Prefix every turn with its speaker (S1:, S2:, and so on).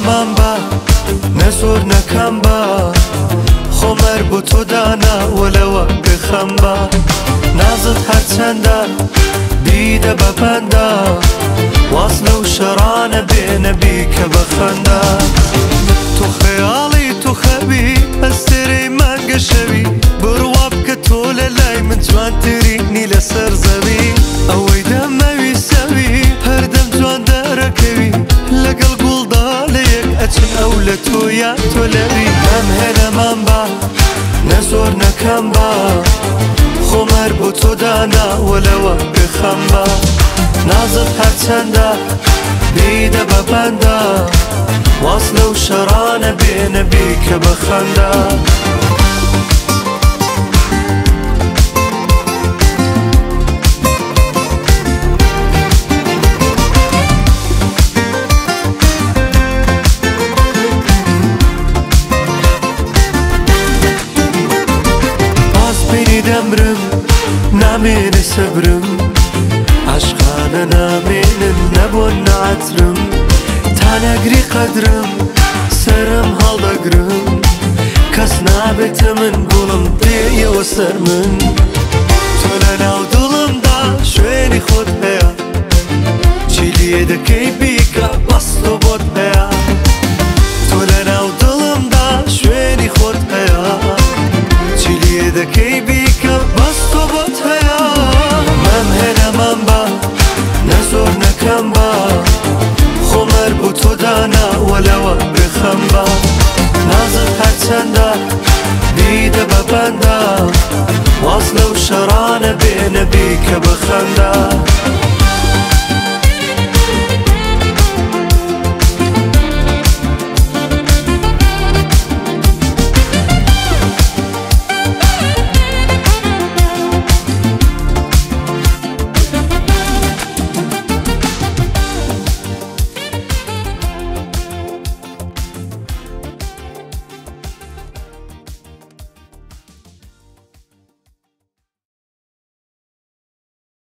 S1: نەمان بە نەزۆر نەکەم بە خۆمەر بۆ تۆ دانا وەلەوە بخەم بە نازت هەرچەندە بیدە بە بەندە واز لەو شەڕانە بێنە بیکە بە خەندە تۆ خەیاڵی تۆ خەوی ئەستێرەی مانگە شەوی بڕوا بکە تۆ لە لای من جوانترینی لەسەر زەوی ئەوەی دەمەوی سەوی هەردەم جوان دەرەکەوی لەگەڵ گوڵدا لە یەک ئەچن ئەو لە تۆ یا تۆ لەوی ئەم هێنەمان بە نەزۆر نەکەم بە خۆمەر بۆ تۆ دانا وەلەوە بخەم بە نازت هەرچەندە بیدە بە بەندە واز لەو شەڕانە بێنە بیکە بە خەندە دەمرم نامێنێ سەبرم عەشقانە نامێنن نەبۆن نەعەترم تا نەگری قەدرم سەرم هەڵدەگرم کەس نابێتە من گوڵم دێیەوە سەر من تۆ لەناو دڵمدا شوێنی خۆت هەیە چی لێ دەکەی بیکە بەس تۆ بۆت هەیە تۆ لەناو دڵمدا شوێنی خۆت هەیە چی لێ دەکەی بیکە بەس تۆ بۆت هەیە مەم هێنەمان بە نەزۆر نەکەم بە خۆمەر بۆ تۆ دانا وەلەوە بخەم بە نازت هەرچەندە بیدە بە بەندە واز لەو شەڕانە بێنە بیکە بە خەندە